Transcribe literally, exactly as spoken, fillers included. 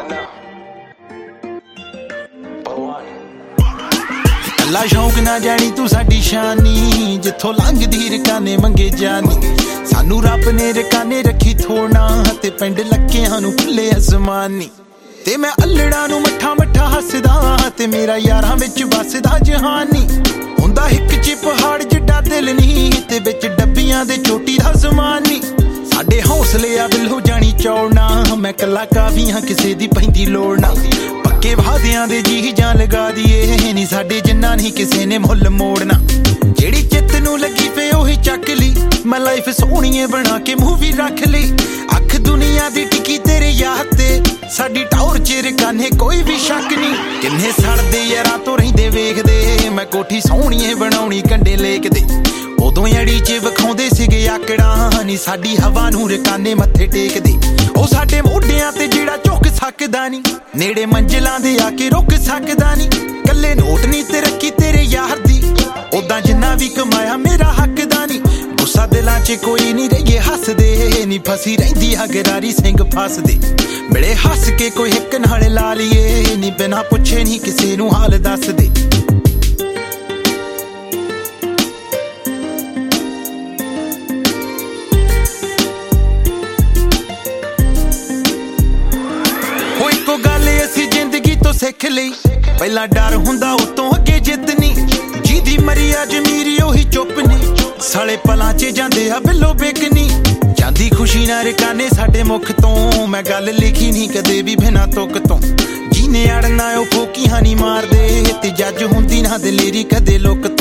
ला शौक ना जानी तू साडी शानी जिथों लंघदी रकाने मंगे जानी सानू रब ने रकाने रखी थोड़ा ते पिंड लक्कियां नू खुले आसमानी ते मैं अल्लड़ा नू मठा मठा हसदा ते मेरा यारां विच बसदा जहानी हुंदा हिक च पहाड़ जिड्डा दिल नी ते विच डब्बियां दे चोटी दा ज़मानी साडे हौसले आ बिल्लो जानी चौड़ना मैं कला काफी हाँ किसे दी पैंदी लोड़ ना पक्के वादियां दे जी जान लगा दिए नी साडे जिन्ना नहीं किसे ने मुल मोड़ना जेड़ी चित नू लगी पे ओही चक ली मैं लाइफ सोहणीए बना के मूवी रख ली अख दुनिया दी टिकी तेरे याद ते साडी टौर च रकाने कोई भी शक नहीं किन्ने सड़दे यारां तो रहिंदे वेखदे मैं कोठी सोहणीए बनाउणी कंडे लेक दे उदों अड़ी च विखाउंदे सीगे आकड़ा नी साडी हवा नू रकाने मत्थे टेकदे ओ साडे मोढियां ते जेड़ा झुक सकदा नी नेड़े मंजिलां दे आके रुक सकदा नी कल्ले नोट नी ते रखी तेरे यार दी उदां जिन्ना भी कमाया मेरा हकदा नी गुस्सा दिलां च कोई नी रहिए हसदे नी फसी रहिंदी गरारी सिंह फसदे मिले हस के कोई हिक नाल ला लीए नी बिना पुछे नी किसे नू हाल दस दे सिख लई पहला डर हुंदा उतों अगे जितनी जिदी मरी अज मीरी ओही चुप नी साले पलां च जांदे आ बिल्लो बेकनी जांदी खुशी ना रकाने साडे मुख तों मैं गल लिखी नहीं कदे भी बिना तुक तों जीने अड़ना ओ फोकी हानी मार दे ते जज हुंदी ना दलेरी कदे लोक